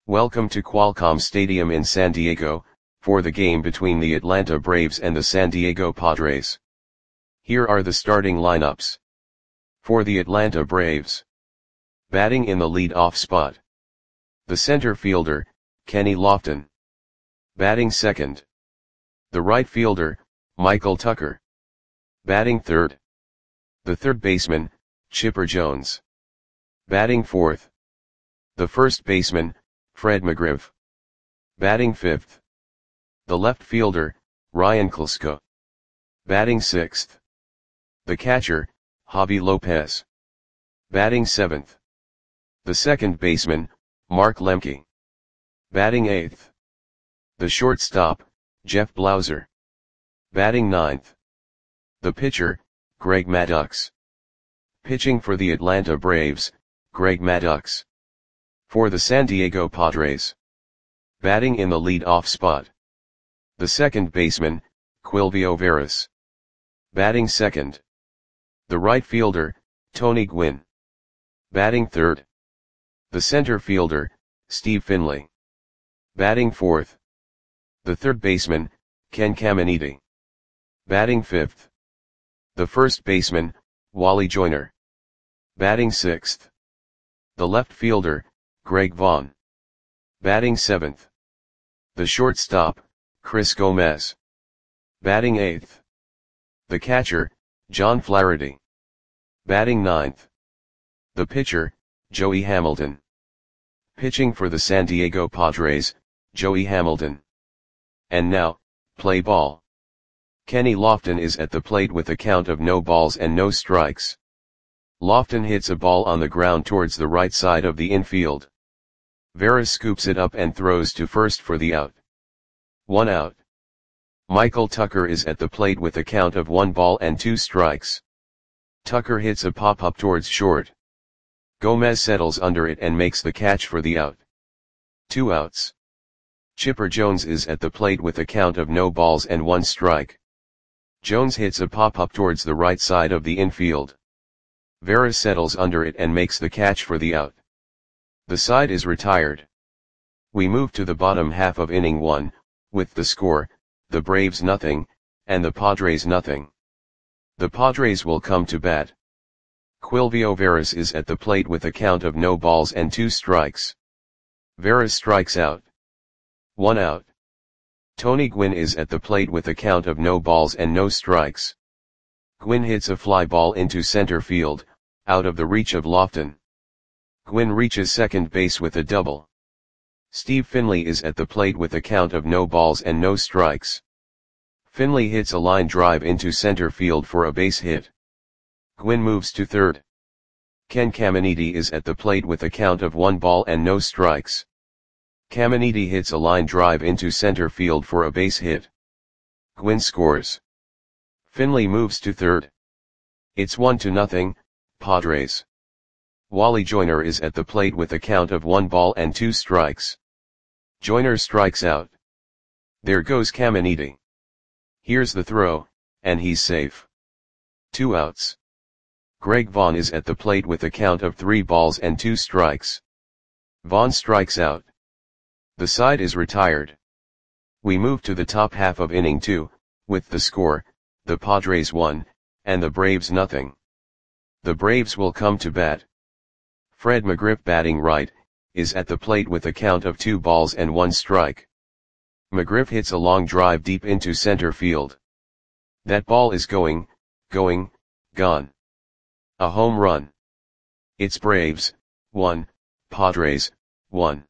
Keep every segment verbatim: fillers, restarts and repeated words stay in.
Welcome to Qualcomm Stadium in San Diego, for the game between the Atlanta Braves and the San Diego Padres. Here are the starting lineups. For the Atlanta Braves. Batting in the lead-off spot. The center fielder, Kenny Lofton. Batting second. The right fielder, Michael Tucker. Batting third. The third baseman, Chipper Jones. Batting fourth. The first baseman, Fred McGriff. Batting fifth. The left fielder, Ryan Klesko. Batting sixth. The catcher, Javi Lopez. Batting seventh. The second baseman, Mark Lemke. Batting eighth. The shortstop, Jeff Blauser. Batting ninth. The pitcher, Greg Maddux. Pitching for the Atlanta Braves, Greg Maddux. For the San Diego Padres. Batting in the lead-off spot. The second baseman, Quilvio Veras. Batting second. The right fielder, Tony Gwynn. Batting third. The center fielder, Steve Finley. Batting fourth. The third baseman, Ken Caminiti. Batting fifth. The first baseman, Wally Joyner. Batting sixth. The left fielder, Greg Vaughn. Batting seventh. The shortstop, Chris Gomez. Batting eighth. The catcher, John Flaherty. Batting ninth. The pitcher, Joey Hamilton. Pitching for the San Diego Padres, Joey Hamilton. And now, play ball. Kenny Lofton is at the plate with a count of no balls and no strikes. Lofton hits a ball on the ground towards the right side of the infield. Veras scoops it up and throws to first for the out. One out. Michael Tucker is at the plate with a count of one ball and two strikes. Tucker hits a pop-up towards short. Gomez settles under it and makes the catch for the out. Two outs. Chipper Jones is at the plate with a count of no balls and one strike. Jones hits a pop-up towards the right side of the infield. Veras settles under it and makes the catch for the out. The side is retired. We move to the bottom half of inning one, with the score, the Braves nothing, and the Padres nothing. The Padres will come to bat. Quilvio Veras is at the plate with a count of no balls and two strikes. Veras strikes out. One out. Tony Gwynn is at the plate with a count of no balls and no strikes. Gwynn hits a fly ball into center field, out of the reach of Lofton. Gwynn reaches second base with a double. Steve Finley is at the plate with a count of no balls and no strikes. Finley hits a line drive into center field for a base hit. Gwynn moves to third. Ken Caminiti is at the plate with a count of one ball and no strikes. Caminiti hits a line drive into center field for a base hit. Gwynn scores. Finley moves to third. It's one to nothing, Padres. Wally Joyner is at the plate with a count of one ball and two strikes. Joyner strikes out. There goes Caminiti. Here's the throw, and he's safe. Two outs. Greg Vaughn is at the plate with a count of three balls and two strikes. Vaughn strikes out. The side is retired. We move to the top half of inning two, with the score, the Padres one, and the Braves nothing. The Braves will come to bat. Fred McGriff batting right, is at the plate with a count of two balls and one strike. McGriff hits a long drive deep into center field. That ball is going, going, gone. A home run. It's Braves, one, Padres, one.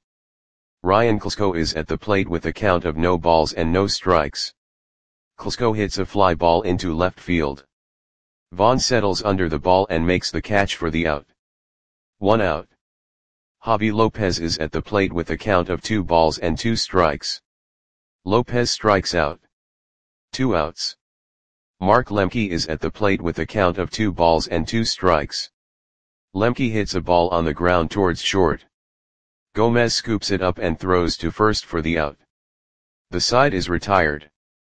Ryan Klesko is at the plate with a count of no balls and no strikes. Klesko hits a fly ball into left field. Vaughn settles under the ball and makes the catch for the out. One out. Javi Lopez is at the plate with a count of two balls and two strikes. Lopez strikes out. Two outs. Mark Lemke is at the plate with a count of two balls and two strikes. Lemke hits a ball on the ground towards short. Gomez scoops it up and throws to first for the out. The side is retired.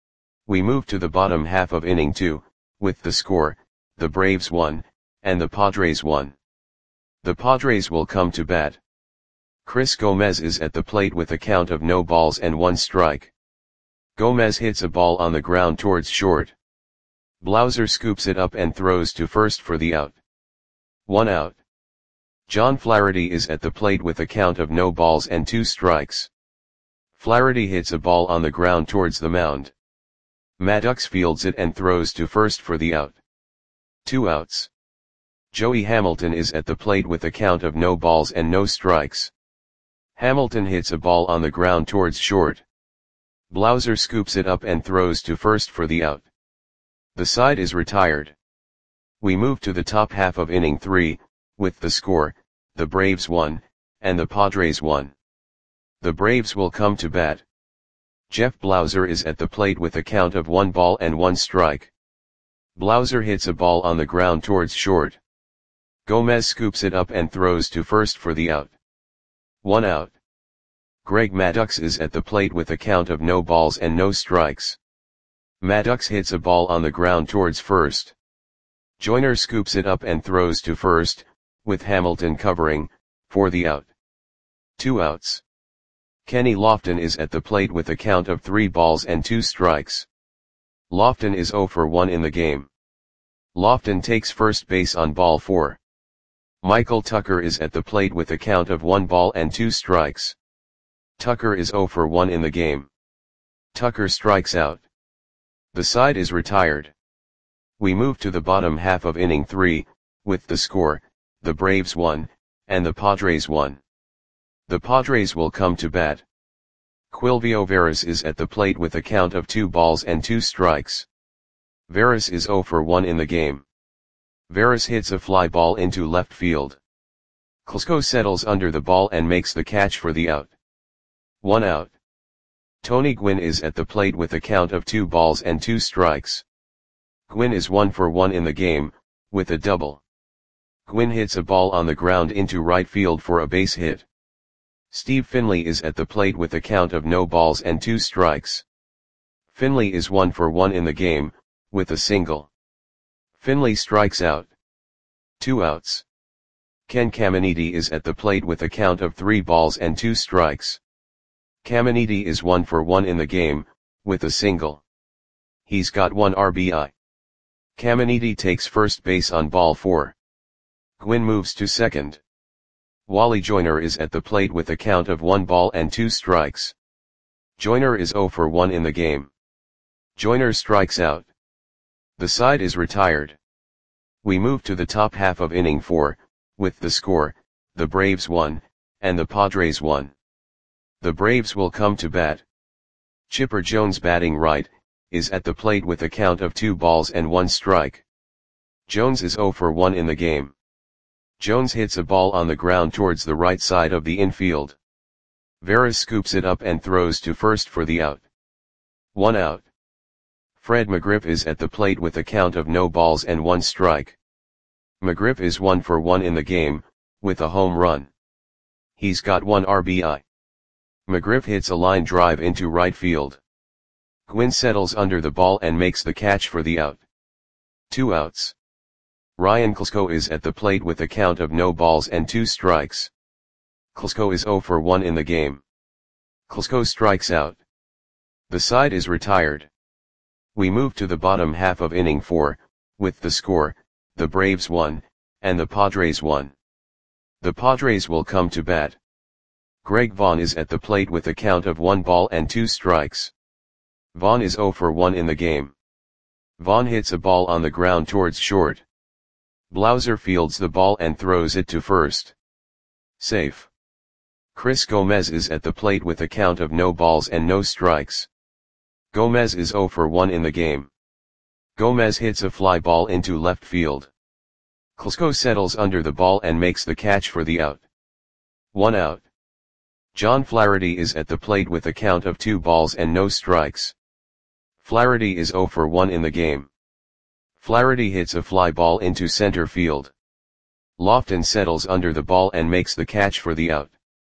We move to the bottom half of inning two, with the score, the Braves one, and the Padres one. The Padres will come to bat. Chris Gomez is at the plate with a count of no balls and one strike. Gomez hits a ball on the ground towards short. Blauser scoops it up and throws to first for the out. One out. John Flaherty is at the plate with a count of no balls and two strikes. Flaherty hits a ball on the ground towards the mound. Maddox fields it and throws to first for the out. Two outs. Joey Hamilton is at the plate with a count of no balls and no strikes. Hamilton hits a ball on the ground towards short. Blauser scoops it up and throws to first for the out. The side is retired. We move to the top half of inning three, with the score, the Braves won, and the Padres won. The Braves will come to bat. Jeff Blauser is at the plate with a count of one ball and one strike. Blauser hits a ball on the ground towards short. Gomez scoops it up and throws to first for the out. One out. Greg Maddux is at the plate with a count of no balls and no strikes. Maddux hits a ball on the ground towards first. Joyner scoops it up and throws to first, with Hamilton covering, for the out. Two outs. Kenny Lofton is at the plate with a count of three balls and two strikes. Lofton is oh for one in the game. Lofton takes first base on ball four. Michael Tucker is at the plate with a count of one ball and two strikes. Tucker is oh for one in the game. Tucker strikes out. The side is retired. We move to the bottom half of inning three, with the score, the Braves won, and the Padres won. The Padres will come to bat. Quilvio Veras is at the plate with a count of two balls and two strikes. Veras is oh for one in the game. Veras hits a fly ball into left field. Klesko settles under the ball and makes the catch for the out. One out. Tony Gwynn is at the plate with a count of two balls and two strikes. Gwynn is one for one in the game, with a double. Gwynn hits a ball on the ground into right field for a base hit. Steve Finley is at the plate with a count of no balls and two strikes. Finley is one for one in the game, with a single. Finley strikes out. Two outs. Ken Caminiti is at the plate with a count of three balls and two strikes. Caminiti is one for one in the game, with a single. He's got one R B I. Caminiti takes first base on ball four. Gwynn moves to second. Wally Joyner is at the plate with a count of one ball and two strikes. Joyner is oh for one in the game. Joyner strikes out. The side is retired. We move to the top half of inning four, with the score, the Braves won, and the Padres won. The Braves will come to bat. Chipper Jones batting right, is at the plate with a count of two balls and one strike. Jones is oh for one in the game. Jones hits a ball on the ground towards the right side of the infield. Veras scoops it up and throws to first for the out. One out. Fred McGriff is at the plate with a count of no balls and one strike. McGriff is one for one in the game, with a home run. He's got one R B I. McGriff hits a line drive into right field. Gwynn settles under the ball and makes the catch for the out. Two outs. Ryan Klesko is at the plate with a count of no balls and two strikes. Klesko is oh for one in the game. Klesko strikes out. The side is retired. We move to the bottom half of inning four, with the score, the Braves won, and the Padres won. The Padres will come to bat. Greg Vaughn is at the plate with a count of one ball and two strikes. Vaughn is oh for one in the game. Vaughn hits a ball on the ground towards short. Blauser fields the ball and throws it to first. Safe. Chris Gomez is at the plate with a count of no balls and no strikes. Gomez is oh for one in the game. Gomez hits a fly ball into left field. Klesko settles under the ball and makes the catch for the out. One out. John Flaherty is at the plate with a count of two balls and no strikes. Flaherty is oh for one in the game. Flaherty hits a fly ball into center field. Lofton settles under the ball and makes the catch for the out.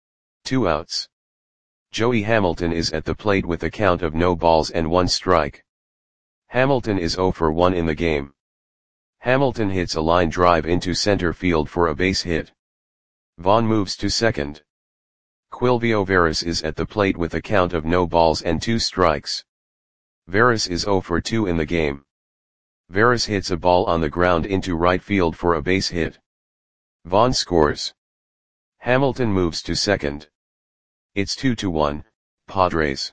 Two outs. Joey Hamilton is at the plate with a count of no balls and one strike. Hamilton is oh for one in the game. Hamilton hits a line drive into center field for a base hit. Vaughn moves to second. Quilvio Veras is at the plate with a count of no balls and two strikes. Veras is zero for two in the game. Veras hits a ball on the ground into right field for a base hit. Vaughn scores. Hamilton moves to second. It's two to one, Padres.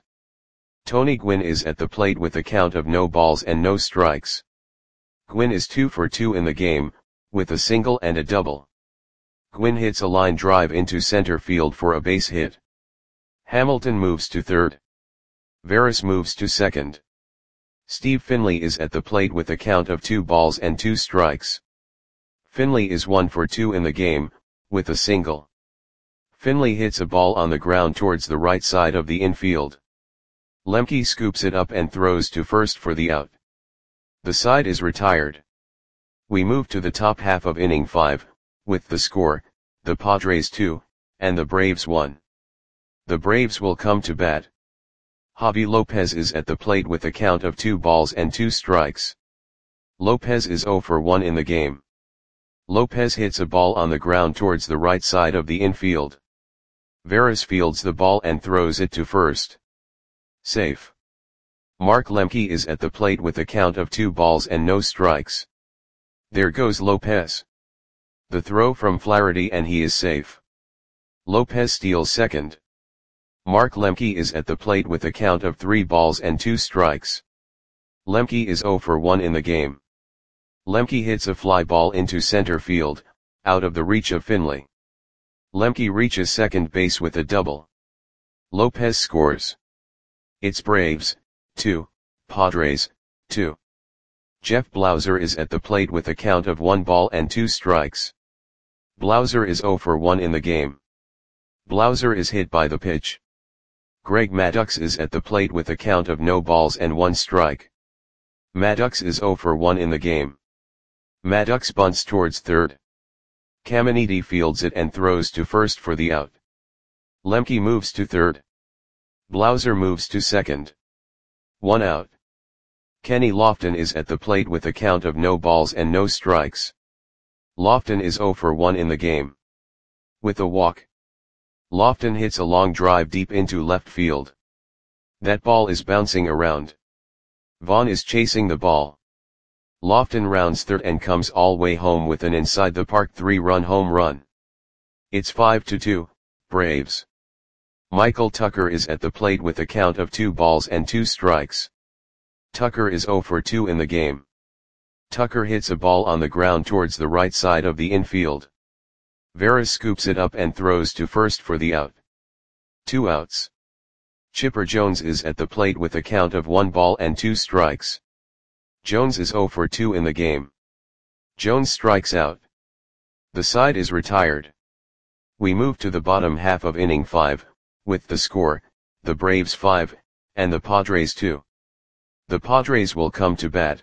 Tony Gwynn is at the plate with a count of no balls and no strikes. Gwynn is two for two in the game, with a single and a double. Gwynn hits a line drive into center field for a base hit. Hamilton moves to third. Veras moves to second. Steve Finley is at the plate with a count of two balls and two strikes. Finley is one for two in the game, with a single. Finley hits a ball on the ground towards the right side of the infield. Lemke scoops it up and throws to first for the out. The side is retired. We move to the top half of inning five, with the score, the Padres two, and the Braves one. The Braves will come to bat. Javi Lopez is at the plate with a count of two balls and two strikes. Lopez is zero for one in the game. Lopez hits a ball on the ground towards the right side of the infield. Veras fields the ball and throws it to first. Safe. Mark Lemke is at the plate with a count of two balls and no strikes. There goes Lopez. The throw from Flaherty and he is safe. Lopez steals second. Mark Lemke is at the plate with a count of three balls and two strikes. Lemke is zero for one in the game. Lemke hits a fly ball into center field, out of the reach of Finley. Lemke reaches second base with a double. Lopez scores. It's Braves, two, Padres, two. Jeff Blauser is at the plate with a count of one ball and two strikes. Blauser is zero for one in the game. Blauser is hit by the pitch. Greg Maddux is at the plate with a count of no balls and one strike. Maddux is zero for one in the game. Maddux bunts towards third. Caminiti fields it and throws to first for the out. Lemke moves to third. Blauser moves to second. One out. Kenny Lofton is at the plate with a count of no balls and no strikes. Lofton is zero for one in the game. With a walk. Lofton hits a long drive deep into left field. That ball is bouncing around. Vaughn is chasing the ball. Lofton rounds third and comes all way home with an inside the park three-run home run. It's five to two, Braves. Michael Tucker is at the plate with a count of two balls and two strikes. Tucker is zero for two in the game. Tucker hits a ball on the ground towards the right side of the infield. Veras scoops it up and throws to first for the out. Two outs. Chipper Jones is at the plate with a count of one ball and two strikes. Jones is zero for two in the game. Jones strikes out. The side is retired. We move to the bottom half of inning five, with the score, the Braves five, and the Padres two. The Padres will come to bat.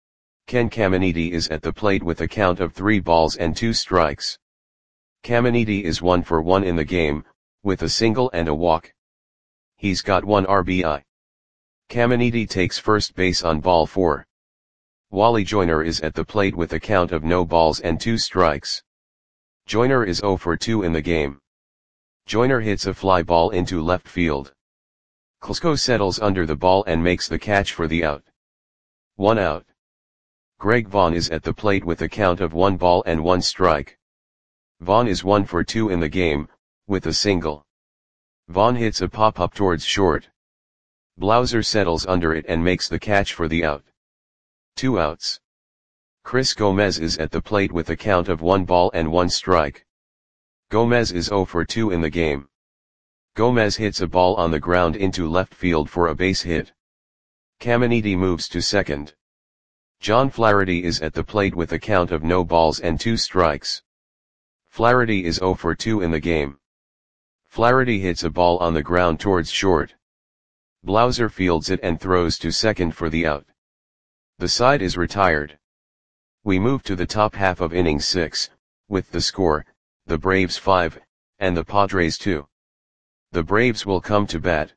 Ken Caminiti is at the plate with a count of three balls and two strikes. Caminiti is one for one in the game, with a single and a walk. He's got one R B I. Caminiti takes first base on ball four. Wally Joyner is at the plate with a count of no balls and two strikes. Joyner is zero for two in the game. Joyner hits a fly ball into left field. Klesko settles under the ball and makes the catch for the out. One out. Greg Vaughn is at the plate with a count of one ball and one strike. Vaughn is one for two in the game, with a single. Vaughn hits a pop-up towards short. Blauser settles under it and makes the catch for the out. Two outs. Chris Gomez is at the plate with a count of one ball and one strike. Gomez is zero for two in the game. Gomez hits a ball on the ground into left field for a base hit. Caminiti moves to second. John Flaherty is at the plate with a count of no balls and two strikes. Flaherty is zero for two in the game. Flaherty hits a ball on the ground towards short. Blauser fields it and throws to second for the out. The side is retired. We move to the top half of inning six, with the score, the Braves five, and the Padres two. The Braves will come to bat.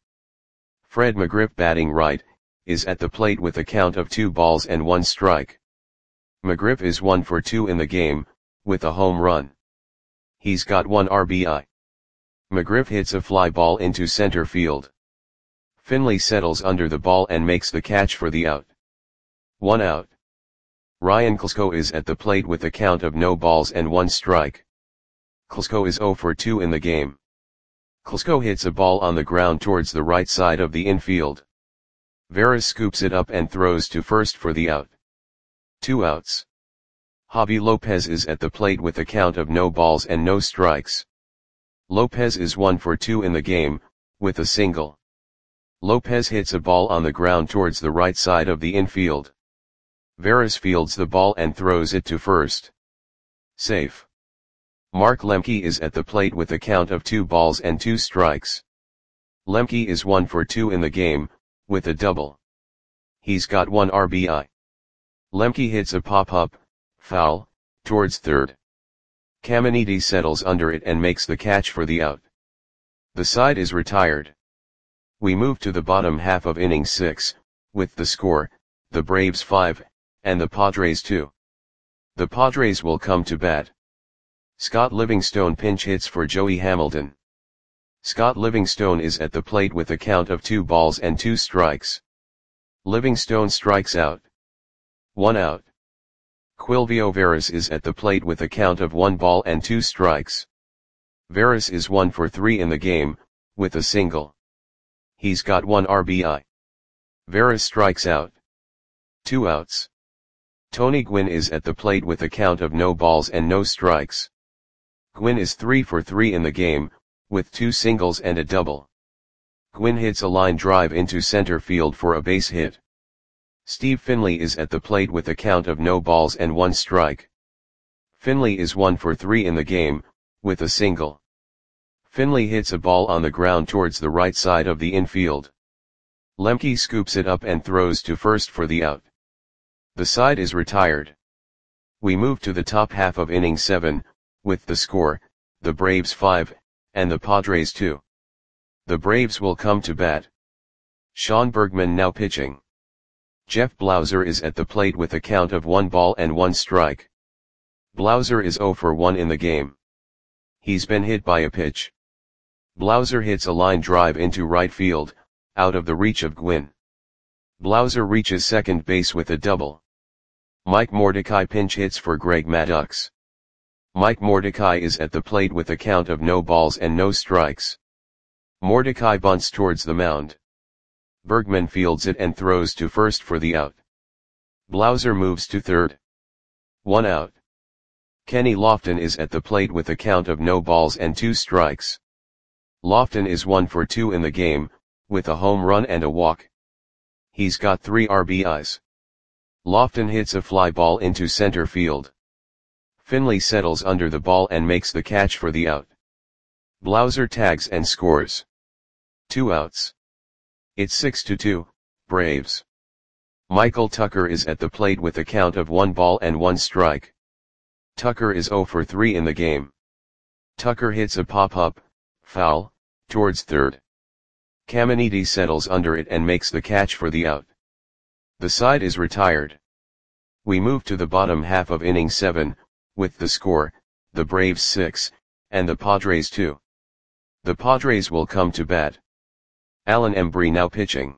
Fred McGriff, batting right, is at the plate with a count of two balls and one strike. McGriff is one for two in the game, with a home run. He's got one R B I. McGriff hits a fly ball into center field. Finley settles under the ball and makes the catch for the out. One out. Ryan Klesko is at the plate with a count of no balls and one strike. Klesko is zero for two in the game. Klesko hits a ball on the ground towards the right side of the infield. Veras scoops it up and throws to first for the out. Two outs. Javi Lopez is at the plate with a count of no balls and no strikes. Lopez is one for two in the game, with a single. Lopez hits a ball on the ground towards the right side of the infield. Veras fields the ball and throws it to first. Safe. Mark Lemke is at the plate with a count of two balls and two strikes. Lemke is one for two in the game, with a double. He's got one R B I. Lemke hits a pop-up, foul, towards third. Caminiti settles under it and makes the catch for the out. The side is retired. We move to the bottom half of inning six, with the score, the Braves five, and the Padres two. The Padres will come to bat. Scott Livingstone pinch hits for Joey Hamilton. Scott Livingstone is at the plate with a count of two balls and two strikes. Livingstone strikes out. One out. Quilvio Veras is at the plate with a count of one ball and two strikes. Veras is one for three in the game, with a single. He's got one R B I. Veras strikes out. Two outs. Tony Gwynn is at the plate with a count of no balls and no strikes. Gwynn is three for three in the game, with two singles and a double. Gwynn hits a line drive into center field for a base hit. Steve Finley is at the plate with a count of no balls and one strike. Finley is one for three in the game, with a single. Finley hits a ball on the ground towards the right side of the infield. Lemke scoops it up and throws to first for the out. The side is retired. We move to the top half of inning seven, with the score, the Braves five, and the Padres two. The Braves will come to bat. Sean Bergman now pitching. Jeff Blauser is at the plate with a count of one ball and one strike. Blauser is zero for one in the game. He's been hit by a pitch. Blauser hits a line drive into right field, out of the reach of Gwynn. Blauser reaches second base with a double. Mike Mordecai pinch hits for Greg Maddux. Mike Mordecai is at the plate with a count of no balls and no strikes. Mordecai bunts towards the mound. Bergman fields it and throws to first for the out. Blauser moves to third. One out. Kenny Lofton is at the plate with a count of no balls and two strikes. Lofton is one for two in the game, with a home run and a walk. He's got three R B Is. Lofton hits a fly ball into center field. Finley settles under the ball and makes the catch for the out. Blauser tags and scores. Two outs. It's six to two, Braves. Michael Tucker is at the plate with a count of one ball and one strike. Tucker is zero for three in the game. Tucker hits a pop-up, foul, towards third. Caminiti settles under it and makes the catch for the out. The side is retired. We move to the bottom half of inning seven, with the score, the Braves six, and the Padres two. The Padres will come to bat. Alan Embry now pitching.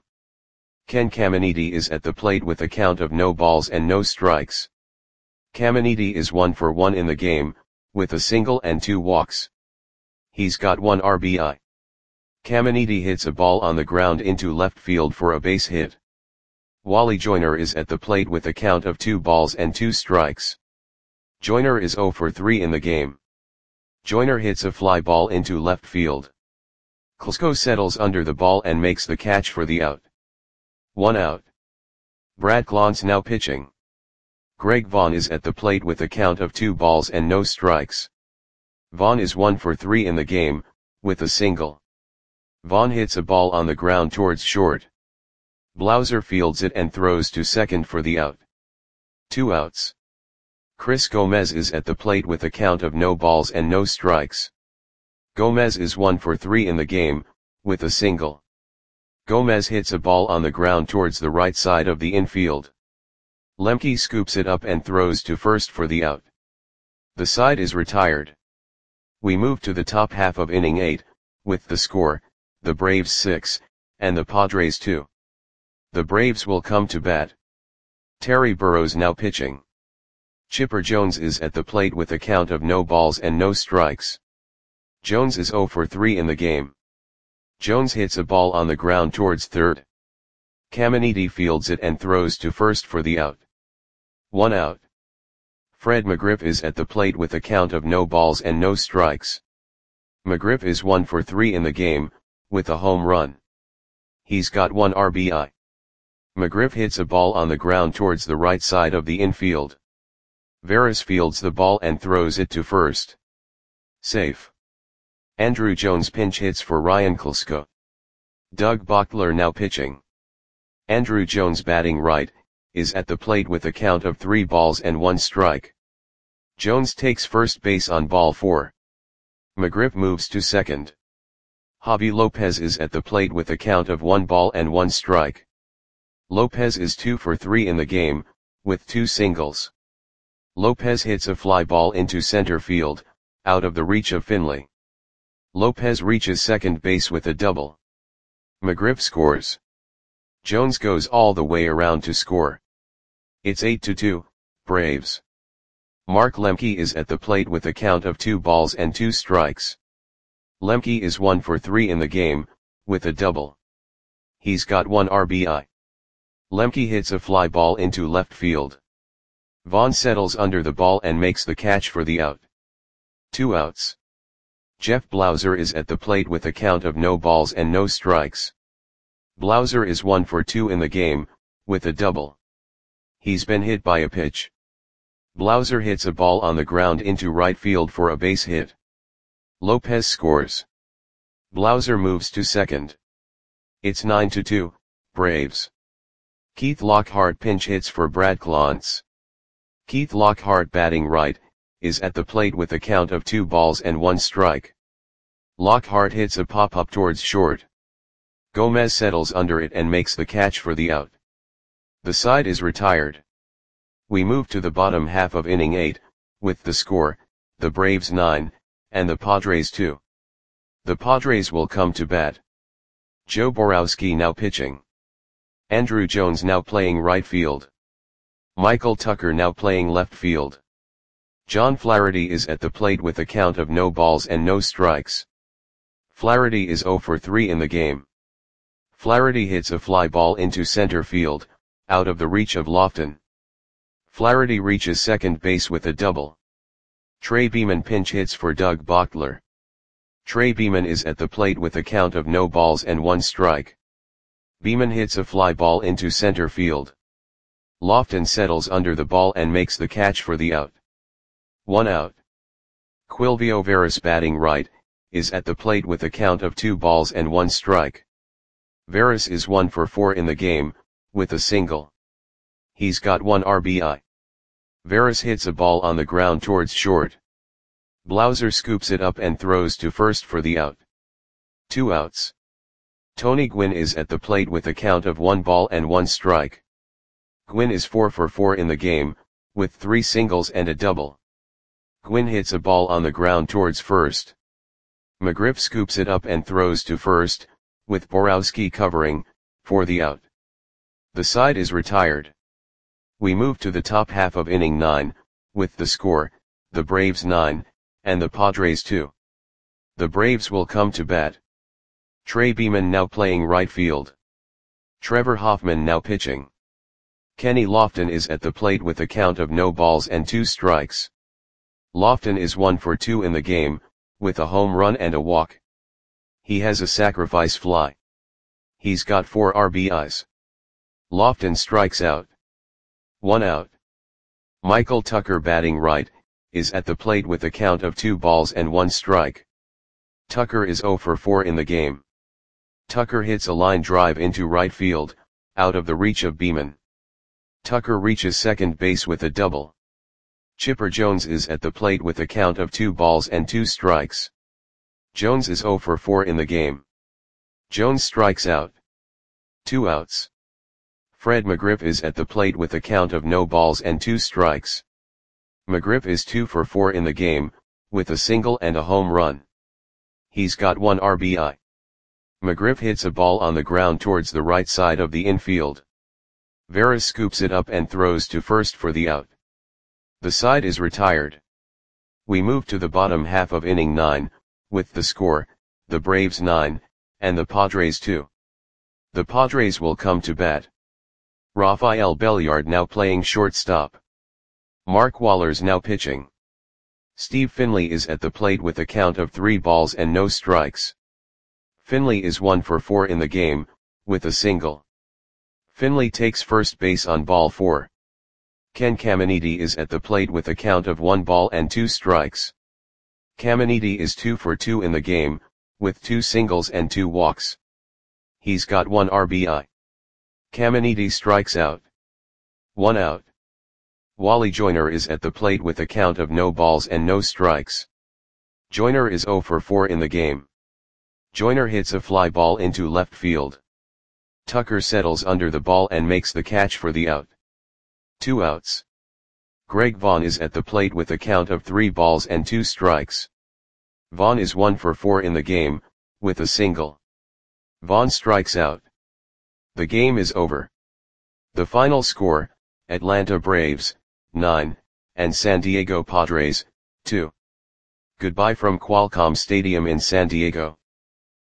Ken Caminiti is at the plate with a count of no balls and no strikes. Caminiti is one for one in the game, with a single and two walks. He's got one R B I. Caminiti hits a ball on the ground into left field for a base hit. Wally Joyner is at the plate with a count of two balls and two strikes. Joyner is zero for three in the game. Joyner hits a fly ball into left field. Klesko settles under the ball and makes the catch for the out. One out. Brad Clontz now pitching. Greg Vaughn is at the plate with a count of two balls and no strikes. Vaughn is one for three in the game, with a single. Vaughn hits a ball on the ground towards short. Blauser fields it and throws to second for the out. Two outs. Chris Gomez is at the plate with a count of no balls and no strikes. Gomez is one for three in the game, with a single. Gomez hits a ball on the ground towards the right side of the infield. Lemke scoops it up and throws to first for the out. The side is retired. We move to the top half of inning eight, with the score, the Braves six, and the Padres two. The Braves will come to bat. Terry Burrows now pitching. Chipper Jones is at the plate with a count of no balls and no strikes. Jones is oh for three in the game. Jones hits a ball on the ground towards third. Caminiti fields it and throws to first for the out. One out. Fred McGriff is at the plate with a count of no balls and no strikes. McGriff is one for three in the game, with a home run. He's got one R B I. McGriff hits a ball on the ground towards the right side of the infield. Veras fields the ball and throws it to first. Safe. Andruw Jones pinch hits for Ryan Klesko. Doug Bochtler now pitching. Andruw Jones batting right, is at the plate with a count of three balls and one strike. Jones takes first base on ball four. McGriff moves to second. Javi Lopez is at the plate with a count of one ball and one strike. Lopez is two for three in the game, with two singles. Lopez hits a fly ball into center field, out of the reach of Finley. Lopez reaches second base with a double. McGriff scores. Jones goes all the way around to score. It's eight to two, Braves. Mark Lemke is at the plate with a count of two balls and two strikes. Lemke is one for three in the game, with a double. He's got one R B I. Lemke hits a fly ball into left field. Vaughn settles under the ball and makes the catch for the out. Two outs. Jeff Blauser is at the plate with a count of no balls and no strikes. Blauser is one for two in the game, with a double. He's been hit by a pitch. Blauser hits a ball on the ground into right field for a base hit. Lopez scores. Blauser moves to second. It's nine to two, Braves. Keith Lockhart pinch hits for Brad Clontz. Keith Lockhart batting right, is at the plate with a count of two balls and one strike. Lockhart hits a pop-up towards short. Gomez settles under it and makes the catch for the out. The side is retired. We move to the bottom half of inning eight, with the score, the Braves nine, and the Padres two. The Padres will come to bat. Joe Borowski now pitching. Andruw Jones now playing right field. Michael Tucker now playing left field. John Flaherty is at the plate with a count of no balls and no strikes. Flaherty is oh for three in the game. Flaherty hits a fly ball into center field, out of the reach of Lofton. Flaherty reaches second base with a double. Trey Beeman pinch hits for Doug Bochtler. Trey Beeman is at the plate with a count of no balls and one strike. Beeman hits a fly ball into center field. Lofton settles under the ball and makes the catch for the out. One out. Quilvio Veras batting right, is at the plate with a count of two balls and one strike. Veras is one for four in the game, with a single. He's got one R B I. Veras hits a ball on the ground towards short. Blauser scoops it up and throws to first for the out. Two outs. Tony Gwynn is at the plate with a count of one ball and one strike. Gwynn is four for four in the game, with three singles and a double. Gwynn hits a ball on the ground towards first. McGriff scoops it up and throws to first, with Borowski covering, for the out. The side is retired. We move to the top half of inning nine, with the score, the Braves nine, and the Padres two. The Braves will come to bat. Trey Beeman now playing right field. Trevor Hoffman now pitching. Kenny Lofton is at the plate with a count of no balls and two strikes. Lofton is one for two in the game, with a home run and a walk. He has a sacrifice fly. He's got four R B Is. Lofton strikes out. One out. Michael Tucker batting right, is at the plate with a count of two balls and one strike. Tucker is oh for four in the game. Tucker hits a line drive into right field, out of the reach of Beeman. Tucker reaches second base with a double. Chipper Jones is at the plate with a count of two balls and two strikes. Jones is oh for four in the game. Jones strikes out. Two outs. Fred McGriff is at the plate with a count of no balls and two strikes. McGriff is two for four in the game, with a single and a home run. He's got one R B I. McGriff hits a ball on the ground towards the right side of the infield. Veras scoops it up and throws to first for the out. The side is retired. We move to the bottom half of inning nine, with the score, the Braves nine, and the Padres two. The Padres will come to bat. Rafael Belliard now playing shortstop. Mark Waller's now pitching. Steve Finley is at the plate with a count of three balls and no strikes. Finley is one for four in the game, with a single. Finley takes first base on ball four. Ken Caminiti is at the plate with a count of one ball and two strikes. Caminiti is two for two in the game, with two singles and two walks. He's got one R B I. Caminiti strikes out. One out. Wally Joyner is at the plate with a count of no balls and no strikes. Joyner is zero for four in the game. Joyner hits a fly ball into left field. Tucker settles under the ball and makes the catch for the out. Two outs. Greg Vaughn is at the plate with a count of three balls and two strikes. Vaughn is one for four in the game, with a single. Vaughn strikes out. The game is over. The final score, Atlanta Braves, nine, and San Diego Padres, two. Goodbye from Qualcomm Stadium in San Diego.